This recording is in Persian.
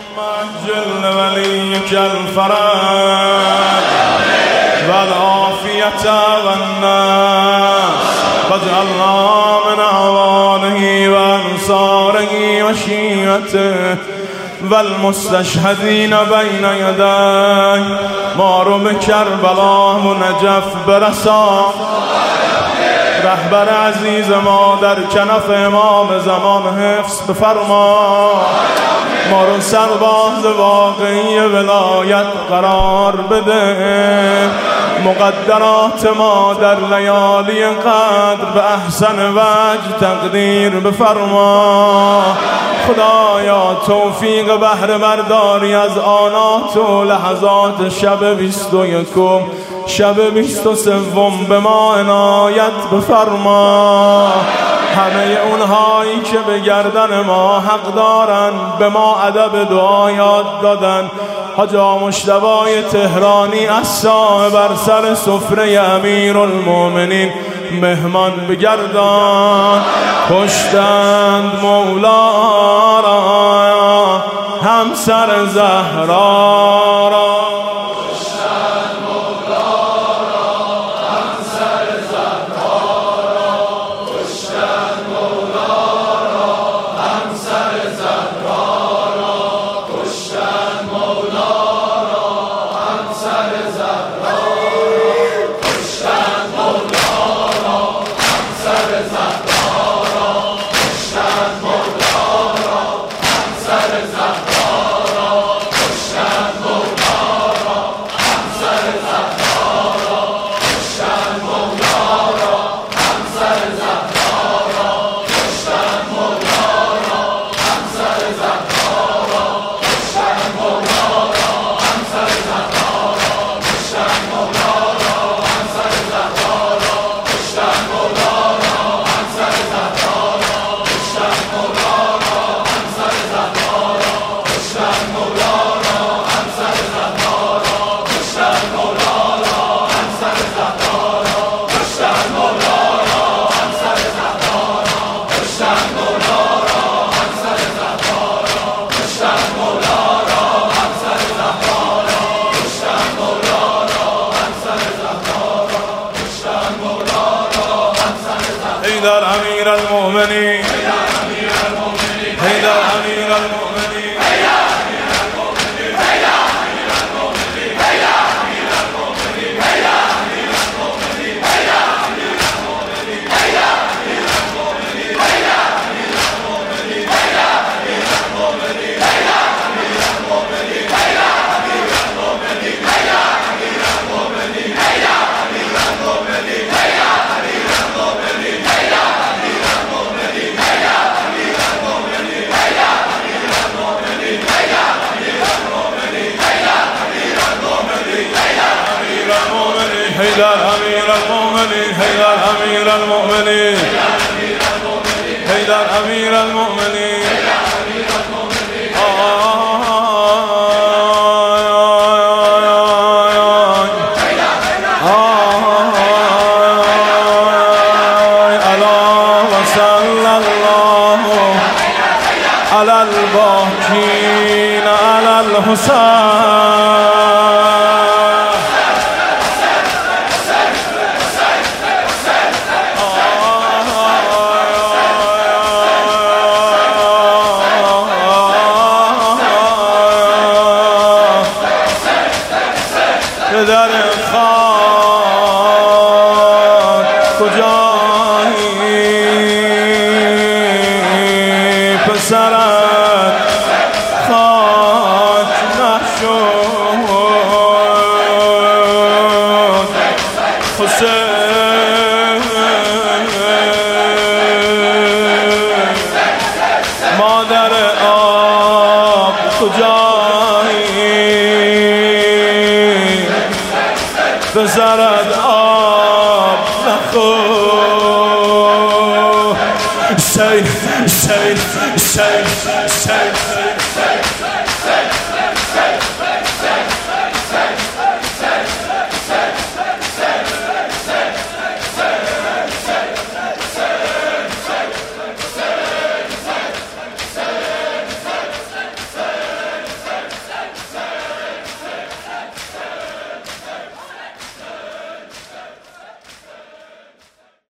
جل وليك الفرج والعافية والناس واجعلنا من أعوانه وأنصاره وشيعته والمستشهدين بين يديه. ما رو به کربلا و نجف برسان، رهبر عزیز ما در کنف امام زمان حفظ بفرما. ما رو سرباز واقعی ولایت قرار بده. مقدرات ما در لیالی قدر به احسن وجه تقدیر بفرما. خدایا توفیق بهره برداری از آنات و لحظات شب 21 شب 23 به ما عنایت بفرما. همه اونهایی که به گردن ما حق دارن به ما ادب دعا یاد دادن. حاج مجتبی تهرانی الصاحب بر سر سفره امیرالمومنین مهمان بگردان. کشتند مولا را همسر زهرا را، حیدر امیرالمومنین، حیدر امیرالمومنین، حیدر امیرالمومنین، حیدر امیرالمومنین، حیدر امیرالمومنین. الا و صلی الله علی الباقین علی الحسین. در خاک کجایی پسرت خاک نشد حسین. مادر آب کجایی بزرد آب نخور. سیل سیل سیل